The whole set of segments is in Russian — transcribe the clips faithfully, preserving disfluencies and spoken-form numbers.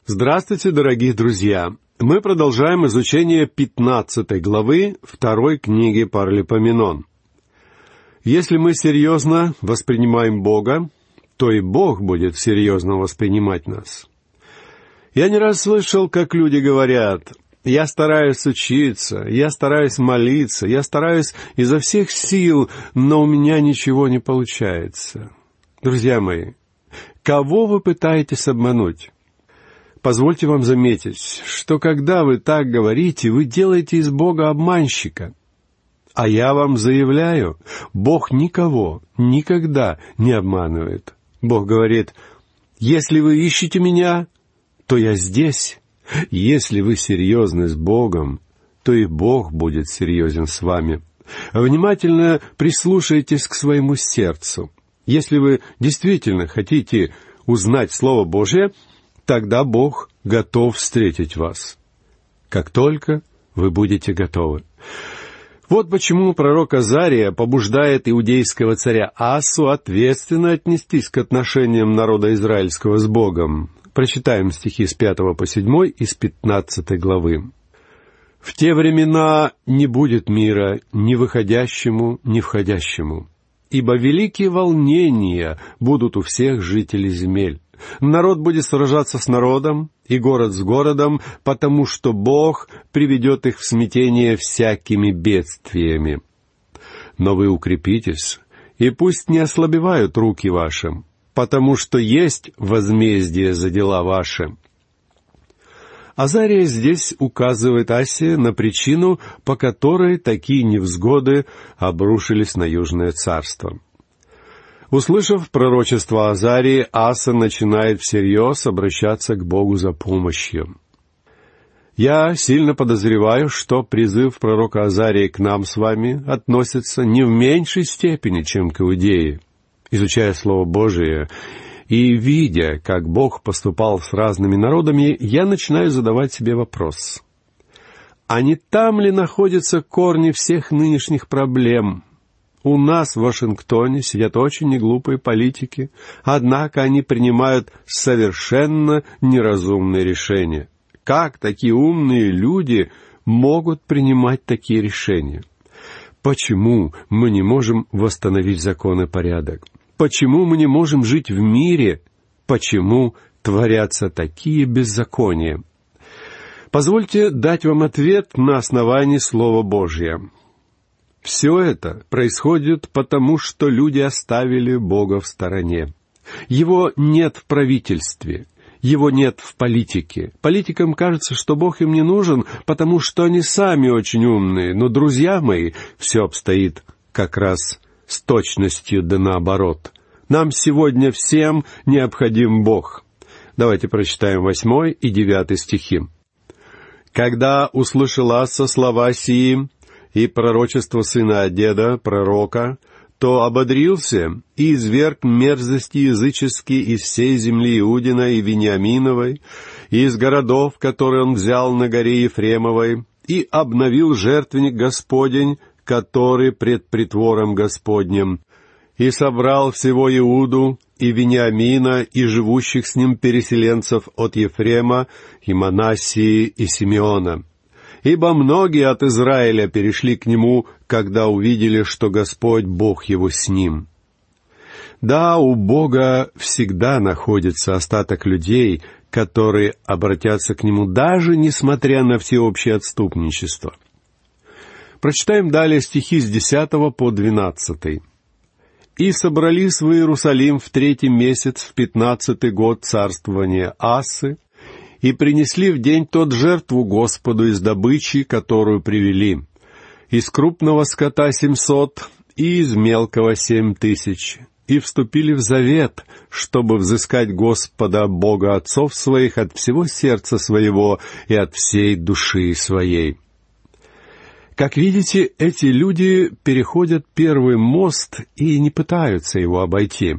Здравствуйте, дорогие друзья! Мы продолжаем изучение пятнадцатой главы второй книги Паралипоменон. Если мы серьезно воспринимаем Бога, то и Бог будет серьезно воспринимать нас. Я не раз слышал, как люди говорят: «Я стараюсь учиться, я стараюсь молиться, я стараюсь изо всех сил, но у меня ничего не получается». Друзья мои, кого вы пытаетесь обмануть? Позвольте вам заметить, что когда вы так говорите, вы делаете из Бога обманщика. А я вам заявляю, Бог никого никогда не обманывает. Бог говорит: «Если вы ищете Меня, то Я здесь». Если вы серьезны с Богом, то и Бог будет серьезен с вами. Внимательно прислушайтесь к своему сердцу. Если вы действительно хотите узнать Слово Божье, тогда Бог готов встретить вас, как только вы будете готовы. Вот почему пророк Азария побуждает иудейского царя Ассу ответственно отнестись к отношениям народа израильского с Богом. Прочитаем стихи с пятого по седьмой из пятнадцатой главы. «В те времена не будет мира ни выходящему, ни входящему, ибо великие волнения будут у всех жителей земель. Народ будет сражаться с народом, и город с городом, потому что Бог приведет их в смятение всякими бедствиями. Но вы укрепитесь, и пусть не ослабевают руки ваши, потому что есть возмездие за дела ваши». Азария здесь указывает Ассе на причину, по которой такие невзгоды обрушились на Южное царство. Услышав пророчество Азарии, Аса начинает всерьез обращаться к Богу за помощью. Я сильно подозреваю, что призыв пророка Азарии к нам с вами относится не в меньшей степени, чем к Иудее. Изучая Слово Божие и видя, как Бог поступал с разными народами, я начинаю задавать себе вопрос: а не там ли находятся корни всех нынешних проблем? У нас в Вашингтоне сидят очень неглупые политики, однако они принимают совершенно неразумные решения. Как такие умные люди могут принимать такие решения? Почему мы не можем восстановить закон и порядок? Почему мы не можем жить в мире? Почему творятся такие беззакония? Позвольте дать вам ответ на основании Слова Божьего. Все это происходит потому, что люди оставили Бога в стороне. Его нет в правительстве, Его нет в политике. Политикам кажется, что Бог им не нужен, потому что они сами очень умные. Но, друзья мои, все обстоит как раз с точностью да наоборот. Нам сегодня всем необходим Бог. Давайте прочитаем восьмой и девятый стихи. «Когда услышал Аса слова сии и пророчество сына Одеда, пророка, то ободрился и изверг мерзости языческие из всей земли Иудиной и Вениаминовой, и из городов, которые он взял на горе Ефремовой, и обновил жертвенник Господень, который пред притвором Господнем, и собрал всего Иуду и Вениамина и живущих с ним переселенцев от Ефрема и Манассии и Симеона. Ибо многие от Израиля перешли к нему, когда увидели, что Господь Бог его с ним». Да, у Бога всегда находится остаток людей, которые обратятся к Нему, даже несмотря на всеобщее отступничество. Прочитаем далее стихи с десятого по двенадцатый. «И собрались в Иерусалим в третий месяц, в пятнадцатый год царствования Асы, и принесли в день тот жертву Господу из добычи, которую привели, из крупного скота семьсот и из мелкого семь тысяч, и вступили в завет, чтобы взыскать Господа, Бога отцов своих, от всего сердца своего и от всей души своей». Как видите, эти люди переходят первый мост и не пытаются его обойти.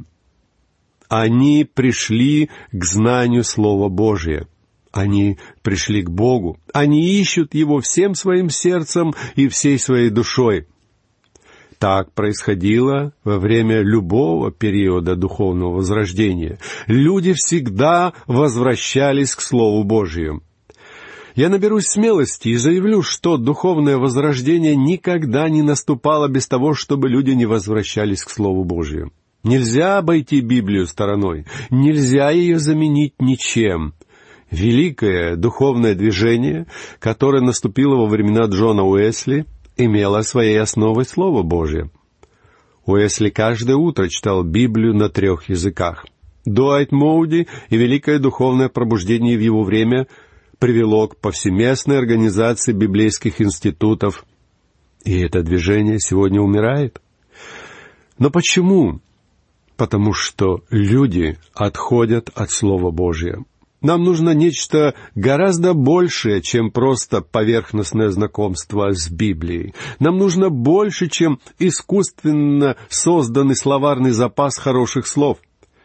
Они пришли к знанию Слова Божия. Они пришли к Богу. Они ищут Его всем своим сердцем и всей своей душой. Так происходило во время любого периода духовного возрождения. Люди всегда возвращались к Слову Божию. Я наберусь смелости и заявлю, что духовное возрождение никогда не наступало без того, чтобы люди не возвращались к Слову Божию. Нельзя обойти Библию стороной, нельзя ее заменить ничем. Великое духовное движение, которое наступило во времена Джона Уэсли, имело своей основой Слово Божие. Уэсли каждое утро читал Библию на трех языках. Дуайт Моуди и великое духовное пробуждение в его время привело к повсеместной организации библейских институтов. И это движение сегодня умирает. Но почему? Потому что люди отходят от Слова Божия. Нам нужно нечто гораздо большее, чем просто поверхностное знакомство с Библией. Нам нужно больше, чем искусственно созданный словарный запас хороших слов.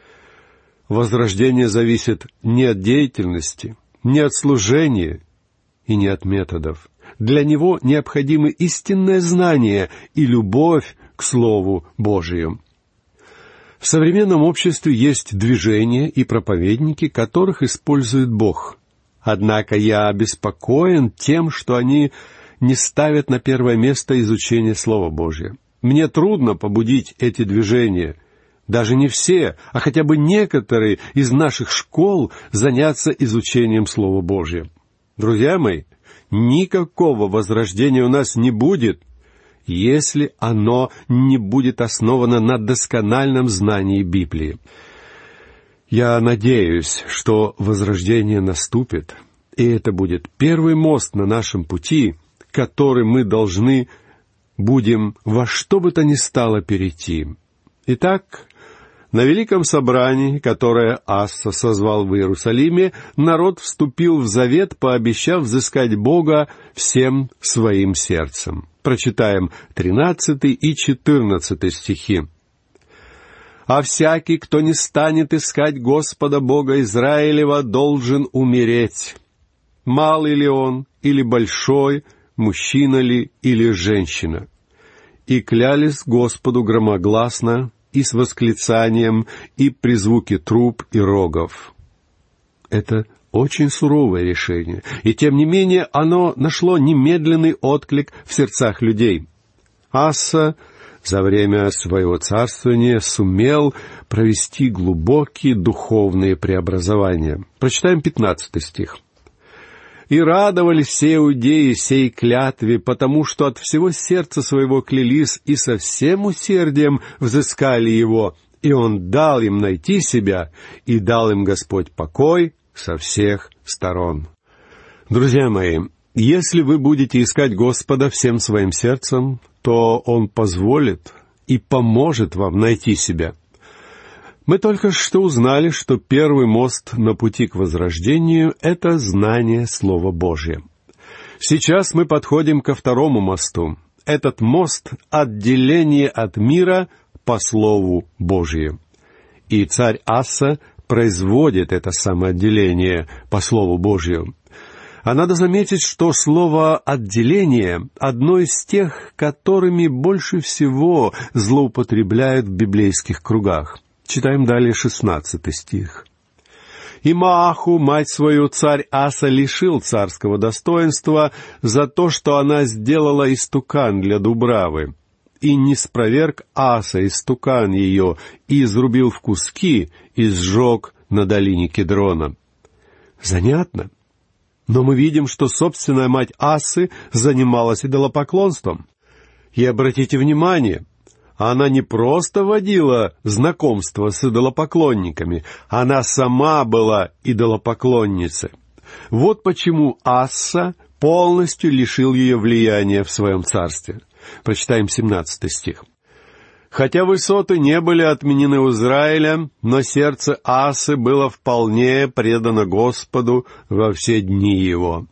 Возрождение зависит не от деятельности, не от служения и не от методов. Для него необходимы истинное знание и любовь к Слову Божию. В современном обществе есть движения и проповедники, которых использует Бог. Однако я обеспокоен тем, что они не ставят на первое место изучение Слова Божия. Мне трудно побудить эти движения, даже не все, а хотя бы некоторые из наших школ заняться изучением Слова Божия. Друзья мои, никакого возрождения у нас не будет, если оно не будет основано на доскональном знании Библии. Я надеюсь, что возрождение наступит, и это будет первый мост на нашем пути, который мы должны будем во что бы то ни стало перейти. Итак, на великом собрании, которое Асса созвал в Иерусалиме, народ вступил в завет, пообещав взыскать Бога всем своим сердцем. Прочитаем тринадцатый и четырнадцатый стихи. «А всякий, кто не станет искать Господа Бога Израилева, должен умереть. Малый ли он или большой, мужчина ли или женщина. И клялись Господу громогласно, и с восклицанием, и при звуке труб и рогов». Это очень суровое решение, и тем не менее оно нашло немедленный отклик в сердцах людей. Асса за время своего царствования сумел провести глубокие духовные преобразования. Прочитаем пятнадцатый стих. «И радовались все иудеи сей клятве, потому что от всего сердца своего клялись и со всем усердием взыскали его, и он дал им найти себя, и дал им Господь покой со всех сторон». Друзья мои, если вы будете искать Господа всем своим сердцем, то Он позволит и поможет вам найти себя. Мы только что узнали, что первый мост на пути к возрождению — это знание Слова Божия. Сейчас мы подходим ко второму мосту. Этот мост — отделение от мира по Слову Божию. И царь Асса производит это самоотделение по Слову Божию. А надо заметить, что слово «отделение» — одно из тех, которыми больше всего злоупотребляют в библейских кругах. Читаем далее шестнадцатый стих. «И Мааху, мать свою, царь Аса лишил царского достоинства за то, что она сделала истукан для дубравы. И не спроверг Аса истукан ее, и изрубил в куски, и сжег на долине Кедрона». Занятно. Но мы видим, что собственная мать Асы занималась идолопоклонством. И обратите внимание, она не просто водила знакомство с идолопоклонниками, она сама была идолопоклонницей. Вот почему Асса полностью лишил ее влияния в своем царстве. Прочитаем семнадцатый стих. «Хотя высоты не были отменены у Израиля, но сердце Асы было вполне предано Господу во все дни его».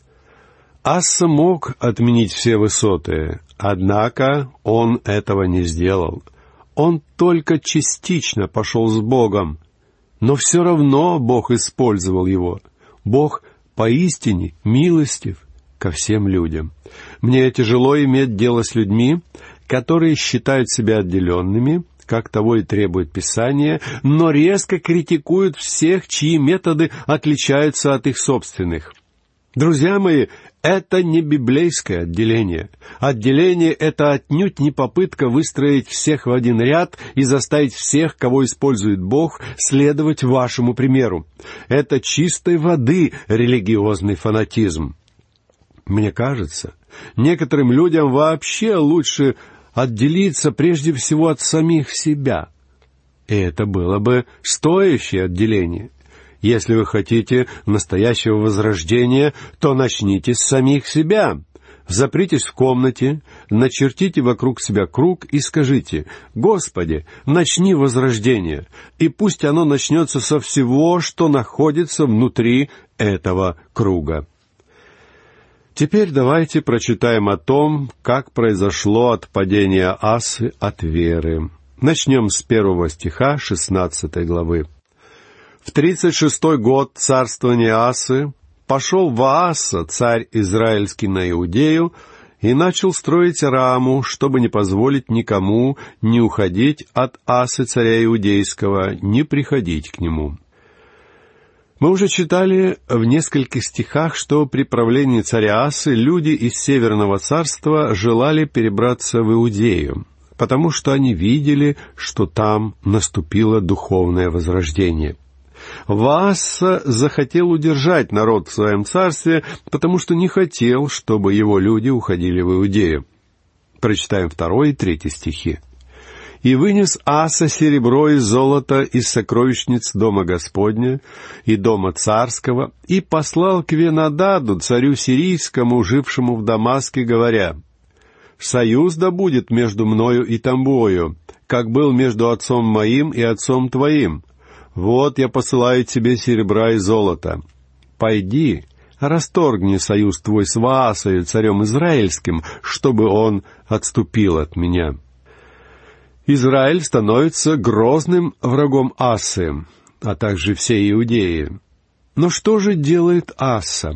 Асса мог отменить все высоты, однако он этого не сделал. Он только частично пошел с Богом, но все равно Бог использовал его. Бог поистине милостив ко всем людям. Мне тяжело иметь дело с людьми, которые считают себя отделенными, как того и требует Писание, но резко критикуют всех, чьи методы отличаются от их собственных. Друзья мои, это не библейское отделение. Отделение — это отнюдь не попытка выстроить всех в один ряд и заставить всех, кого использует Бог, следовать вашему примеру. Это чистой воды религиозный фанатизм. Мне кажется, некоторым людям вообще лучше отделиться прежде всего от самих себя. И это было бы стоящее отделение. Если вы хотите настоящего возрождения, то начните с самих себя. Запритесь в комнате, начертите вокруг себя круг и скажите: «Господи, начни возрождение», и пусть оно начнется со всего, что находится внутри этого круга. Теперь давайте прочитаем о том, как произошло отпадение Асы от веры. Начнем с первого стиха шестнадцатой главы. «В тридцать шестой год царствования Асы пошел Вааса, царь израильский, на Иудею, и начал строить Раму, чтобы не позволить никому ни уходить от Асы, царя Иудейского, ни приходить к нему». Мы уже читали в нескольких стихах, что при правлении царя Асы люди из Северного царства желали перебраться в Иудею, потому что они видели, что там наступило духовное возрождение. Вааса захотел удержать народ в своем царстве, потому что не хотел, чтобы его люди уходили в Иудею. Прочитаем второй и третий стихи. «И вынес Аса серебро и золото из сокровищниц дома Господня и дома царского, и послал к Венададу, царю сирийскому, жившему в Дамаске, говоря: «Союз да будет между мною и тобою, как был между отцом моим и отцом твоим. Вот я посылаю тебе серебра и золота. Пойди, расторгни союз твой с Ваасою, царем израильским, чтобы он отступил от меня». Израиль становится грозным врагом Асы, а также всей Иудеи. Но что же делает Аса?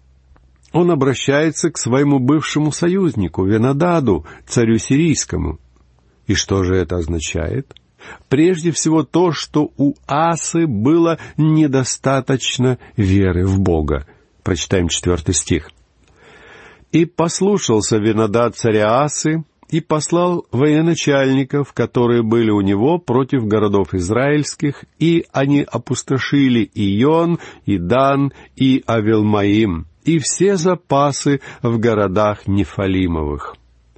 Он обращается к своему бывшему союзнику Венададу, царю сирийскому. И что же это означает? Прежде всего то, что у Асы было недостаточно веры в Бога. Прочитаем четвертый стих. «И послушался Венадад царя Асы, и послал военачальников, которые были у него, против городов израильских, и они опустошили Ион, и Дан, и Авелмаим, и все запасы в городах Нефалимовых».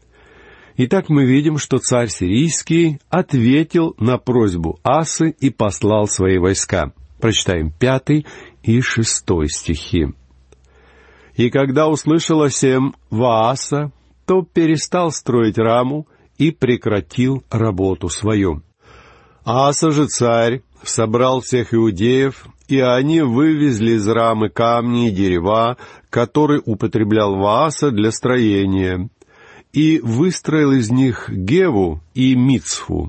Итак, мы видим, что царь сирийский ответил на просьбу Асы и послал свои войска. Прочитаем пятый и шестой стихи. «И когда услышал о сем Вааса, то перестал строить Раму и прекратил работу свою. Аса же царь собрал всех иудеев, и они вывезли из Рамы камни и дерева, которые употреблял Вааса для строения, и выстроил из них Геву и Мицфу.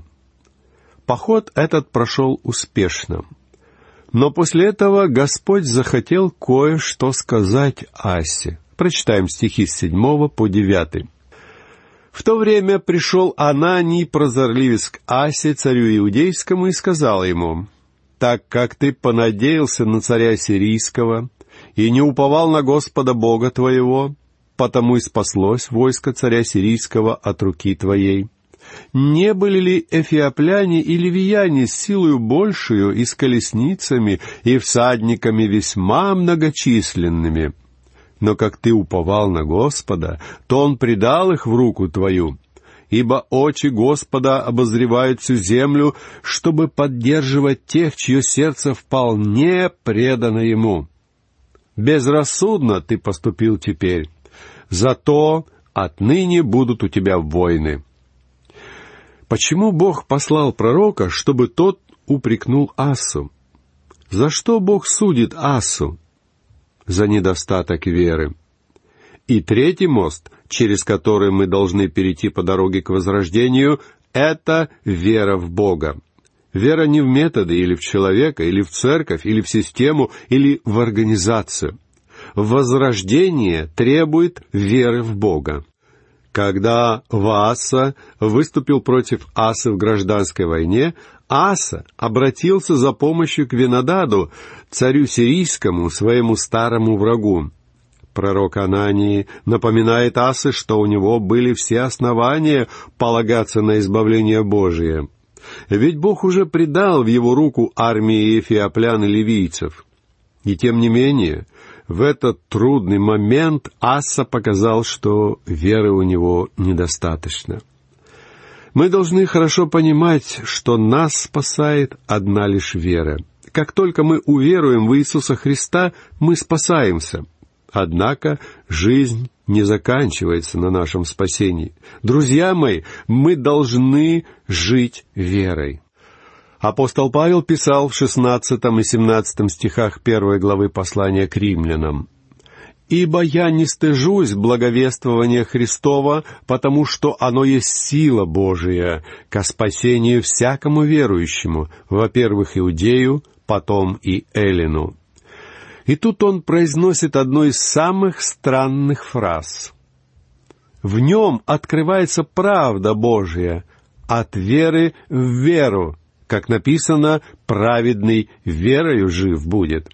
Поход этот прошел успешно. Но после этого Господь захотел кое-что сказать Асе. Прочитаем стихи с седьмого по девятый. «В то время пришел Ананий, прозорливец, к Асе, царю иудейскому, и сказал ему: «Так как ты понадеялся на царя сирийского и не уповал на Господа Бога твоего, потому и спаслось войско царя сирийского от руки твоей. Не были ли эфиопляне и ливияне с силою большую и с колесницами и всадниками весьма многочисленными? Но как ты уповал на Господа, то Он предал их в руку твою. Ибо очи Господа обозревают всю землю, чтобы поддерживать тех, чье сердце вполне предано Ему. Безрассудно ты поступил теперь, зато отныне будут у тебя войны». Почему Бог послал пророка, чтобы тот упрекнул Асу? За что Бог судит Асу? За недостаток веры. И третий мост, через который мы должны перейти по дороге к возрождению, это вера в Бога. Вера не в методы, или в человека, или в церковь, или в систему, или в организацию. Возрождение требует веры в Бога. Когда Вааса выступил против Асы в гражданской войне, Аса обратился за помощью к Венедаду, царю сирийскому, своему старому врагу. Пророк Анании напоминает Асе, что у него были все основания полагаться на избавление Божие. Ведь Бог уже предал в его руку армии эфиоплян и ливийцев. И тем не менее, в этот трудный момент Аса показал, что веры у него недостаточно. Мы должны хорошо понимать, что нас спасает одна лишь вера. Как только мы уверуем в Иисуса Христа, мы спасаемся. Однако жизнь не заканчивается на нашем спасении. Друзья мои, мы должны жить верой. Апостол Павел писал в шестнадцатом и семнадцатом стихах первой главы послания к римлянам: «Ибо я не стыжусь благовествования Христова, потому что оно есть сила Божия ко спасению всякому верующему, во-первых, иудею, потом и эллину». И тут он произносит одну из самых странных фраз. В нем открывается правда Божия от веры в веру, как написано, праведный верою жив будет.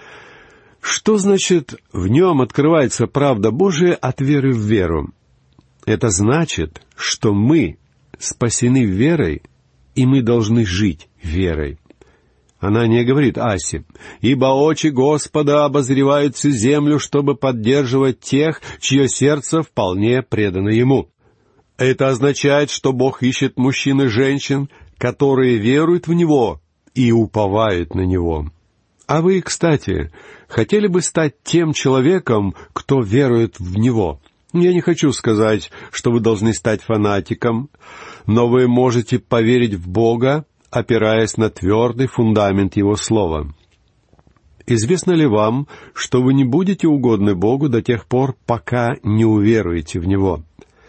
Что значит «в нем открывается правда Божия от веры в веру»? Это значит, что мы спасены верой, и мы должны жить верой. Анания говорит Асе: «Ибо очи Господа обозревают всю землю, чтобы поддерживать тех, чье сердце вполне предано Ему». Это означает, что Бог ищет мужчин и женщин, которые веруют в Него и уповают на Него. А вы, кстати, хотели бы стать тем человеком, кто верует в Него? Я не хочу сказать, что вы должны стать фанатиком, но вы можете поверить в Бога, опираясь на твердый фундамент Его Слова. Известно ли вам, что вы не будете угодны Богу до тех пор, пока не уверуете в Него?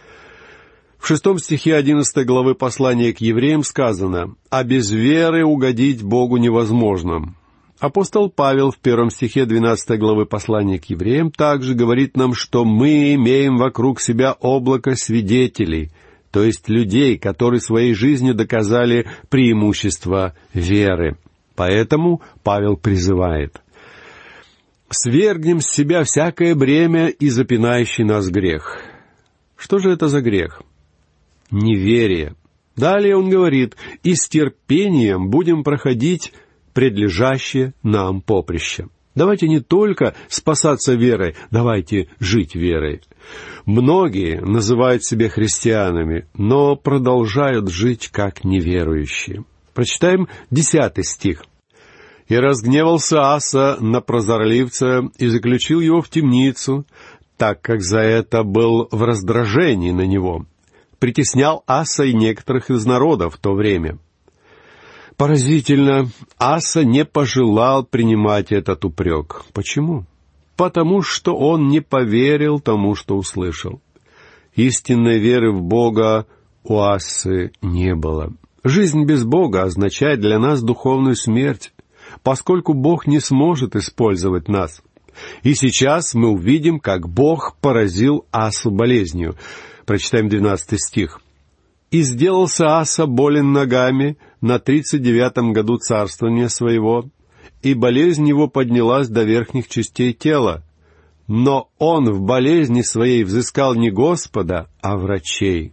В шестом стихе одиннадцатой главы послания к евреям сказано: «А без веры угодить Богу невозможно». Апостол Павел в первом стихе двенадцатой главы послания к евреям также говорит нам, что мы имеем вокруг себя облако свидетелей, то есть людей, которые своей жизнью доказали преимущество веры. Поэтому Павел призывает: «Свергнем с себя всякое бремя и запинающий нас грех». Что же это за грех? Неверие. Далее он говорит: «И с терпением будем проходить предлежащее нам поприще». Давайте не только спасаться верой, давайте жить верой. Многие называют себя христианами, но продолжают жить как неверующие. Прочитаем десятый стих. «И разгневался Аса на прозорливца и заключил его в темницу, так как за это был в раздражении на него. Притеснял Аса и некоторых из народа в то время». Поразительно, Аса не пожелал принимать этот упрек. Почему? Потому что он не поверил тому, что услышал. Истинной веры в Бога у Асы не было. Жизнь без Бога означает для нас духовную смерть, поскольку Бог не сможет использовать нас. И сейчас мы увидим, как Бог поразил Асу болезнью. Прочитаем двенадцатый стих. «И сделался Аса болен ногами на тридцать девятом году царствования своего, и болезнь его поднялась до верхних частей тела. Но он в болезни своей взыскал не Господа, а врачей».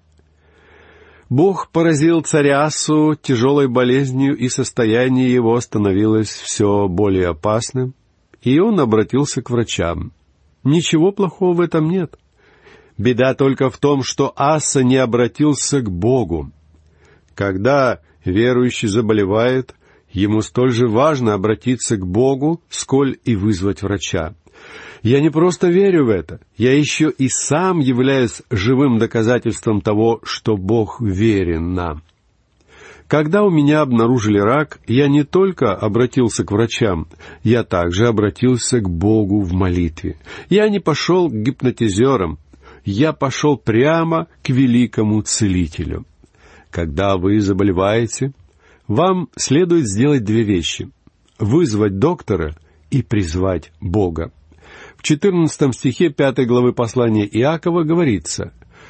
Бог поразил царя Асу тяжелой болезнью, и состояние его становилось все более опасным, и он обратился к врачам. Ничего плохого в этом нет. Беда только в том, что Аса не обратился к Богу. Когда верующий заболевает, ему столь же важно обратиться к Богу, сколь и вызвать врача. Я не просто верю в это, я еще и сам являюсь живым доказательством того, что Бог верен нам. Когда у меня обнаружили рак, я не только обратился к врачам, я также обратился к Богу в молитве. Я не пошел к гипнотизерам, я пошел прямо к великому целителю. Когда вы заболеваете, вам следует сделать две вещи: вызвать доктора и призвать Бога. В четырнадцатом стихе пятой главы послания Иакова говорится: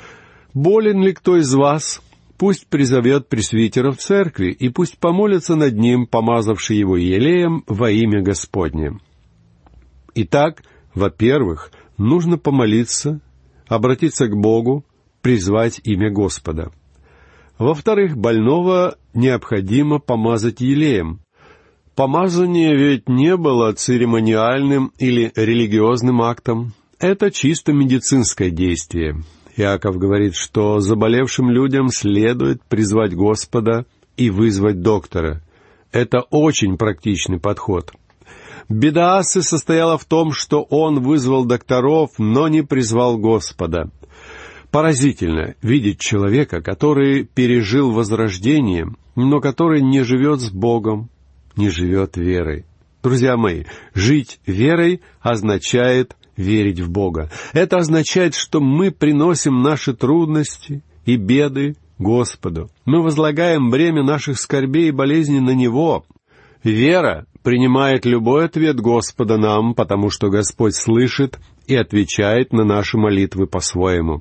Болен ли кто из вас? Пусть призовет пресвитера в церкви, и пусть помолится над ним, помазавший его елеем во имя Господне». Итак, во-первых, нужно помолиться, обратиться к Богу, призвать имя Господа. Во-вторых, больного необходимо помазать елеем. Помазание ведь не было церемониальным или религиозным актом. Это чисто медицинское действие. Иаков говорит, что заболевшим людям следует призвать Господа и вызвать доктора. Это очень практичный подход. Беда Асы состояла в том, что он вызвал докторов, но не призвал Господа. Поразительно видеть человека, который пережил возрождение, но который не живет с Богом, не живет верой. Друзья мои, жить верой означает верить в Бога. Это означает, что мы приносим наши трудности и беды Господу. Мы возлагаем бремя наших скорбей и болезней на Него. Вера принимает любой ответ Господа нам, потому что Господь слышит и отвечает на наши молитвы по-своему.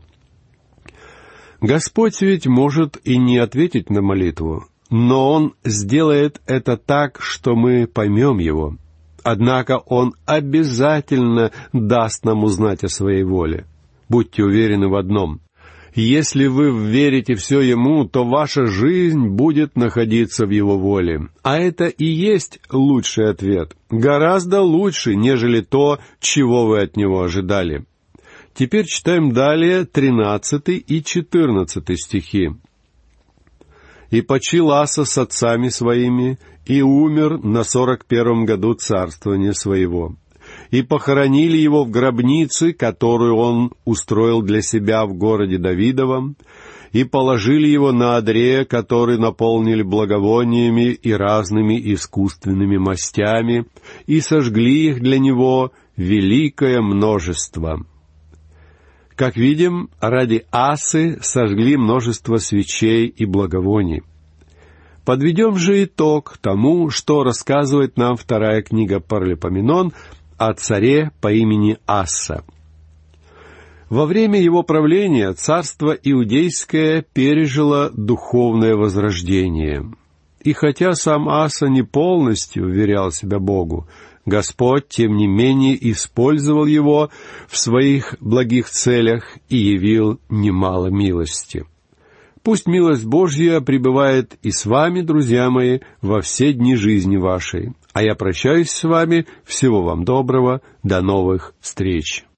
Господь ведь может и не ответить на молитву, но Он сделает это так, что мы поймем Его. Однако Он обязательно даст нам узнать о Своей воле. Будьте уверены в одном. Если вы верите все Ему, то ваша жизнь будет находиться в Его воле. А это и есть лучший ответ. Гораздо лучше, нежели то, чего вы от Него ожидали. Теперь читаем далее тринадцатый и четырнадцатый стихи. «И почил Аса с отцами своими, и умер на сорок первом году царствования своего. И похоронили его в гробнице, которую он устроил для себя в городе Давидовом, и положили его на одре, который наполнили благовониями и разными искусственными мастями, и сожгли их для него великое множество». Как видим, ради Асы сожгли множество свечей и благовоний. Подведем же итог тому, что рассказывает нам вторая книга Паралипоменон о царе по имени Аса. Во время его правления царство иудейское пережило духовное возрождение. И хотя сам Аса не полностью вверял себя Богу, Господь, тем не менее, использовал его в своих благих целях и явил немало милости. Пусть милость Божья пребывает и с вами, друзья мои, во все дни жизни вашей. А я прощаюсь с вами. Всего вам доброго. До новых встреч.